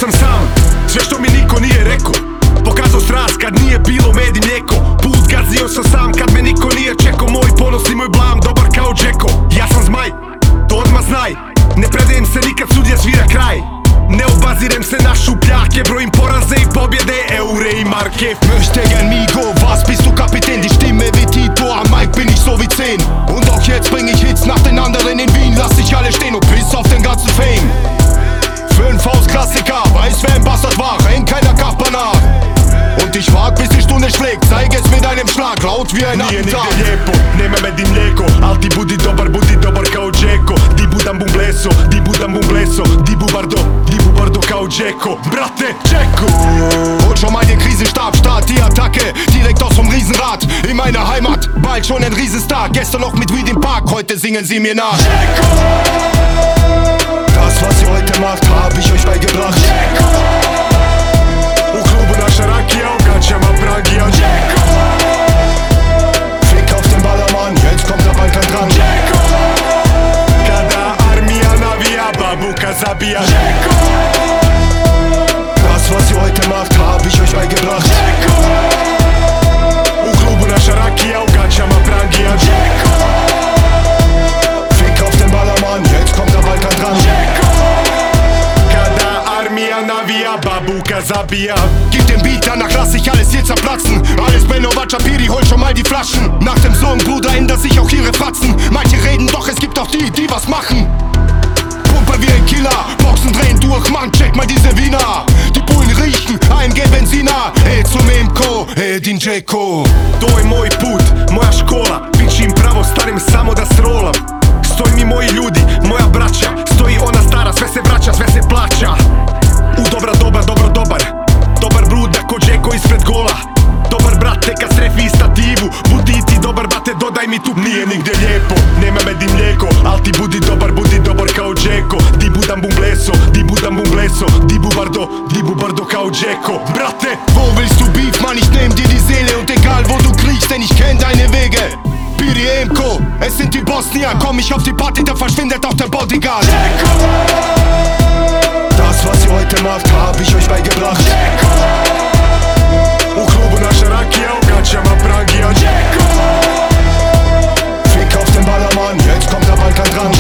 sam sam, sve što mi niko nije rekao. Pokazao strast kad nije bilo med i mlijeko. Put gazio sam sam kad me niko nije čekao. Moj ponos i moj blam, dobar kao Džeko. Ja sam zmaj, to odmah znaj. Ne predajem se nikad, sudija svira kraj. Ne obazirem se na šupljake, brojim poraze i pobjede, eure i marke. Möchte gern Migo, was bist du Kapitän? Die Stimme wie Tito, am Mic bin ich so wie 10. Und auch jetzt bring ich Hits nach den anderen in Wien. Lass dich alle stehen und piss auf den ganzen Fame. 5 aus Klassiker, weiß wer im Bastard war, hängt keiner Kachbar nach. Und ich wag bis die Stunde schlägt, zeig es mit einem Schlag, laut wie ein Nije Attentat. nigdje lijepo, nema med i mlijeko. Al ti budi dobar kao Džeko. Di budam bumbleso, di budam bumbleso. Di bubardo kao Džeko. Brate, Džeko. Und schon mal den Krisenstab, start die Attacke, direkt aus vom Riesenrad, in meiner Heimat, bald schon ein Riesenstar. Gestern noch mit Weed im Park, heute singen sie mir nach. Das, was ihr heute macht, hab ich euch beigebracht. U klubu naša rakija, u gaćama pragija. Fick auf den Ballermann, jetzt kommt der Balkan dran. Kada armija navija, babuka zabija. Das, was ihr heute macht, hab ich euch beigebracht. U klubu naša rakija, u gaćama pragija. Fick auf den Ballermann, jetzt kommt der Balkan dran. Kada armija navija, babuka zabija. Gib den Beat, danach lass ich alles hier zerplatzen. Alles Benno Vachapiri, hol schon mal die Flaschen. Nach dem Song, Bruder, ändert sich auch ihre Fratzen. Manche reden, doch es gibt auch die, die was machen. Pumpe wie ein Killer, Boxen drehen durch, Mann, check mal diese Wiener. Die Bullen riechen, ein gel benzina. Zum Emko, Edin Džeko. To je moj put, moja škola. Pičim pravo starim samo da srolam. Stoji mi moji ljudi, moja braća. Stoji ona stara, sve se vraća, sve se plaća. Dobar bruda ko Džeko ispred gola. Dobar brate kad strefi stativu. Budi ti dobar brate, dodaj mi tu pivu. Nije nigdje lijepo, nema med i mlijeko. Al ti budi dobar kao Džeko. Di budam bumbleso, di bubardo kao Džeko. Brate, Wo willst du Beef, Mann, ich nehm dir die Seele. Und egal wo du kriegst, denn ich kenn deine Wege. Piri Emko, es sind die Bosnier. Komm ich auf die Party, da verschwindet auch der Bodyguard. Das, was ihr heute macht, hab ich euch beigebracht. u klubu naša rakija, u gaćama pragija. Fick auf den Ballermann, jetzt kommt der Balkan dran.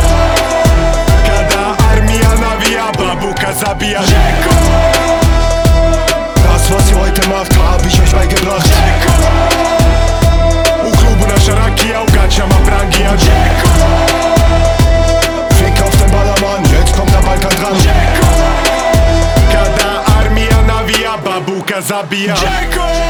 Kada armija navija, babuka zabija. Das, was ihr heute macht, hab ich euch beigebracht. U klubu naša rakija, u gaćama pragija. Fick auf den Ballermann, jetzt kommt der Balkan dran. Kada armija navija, babuka zabija.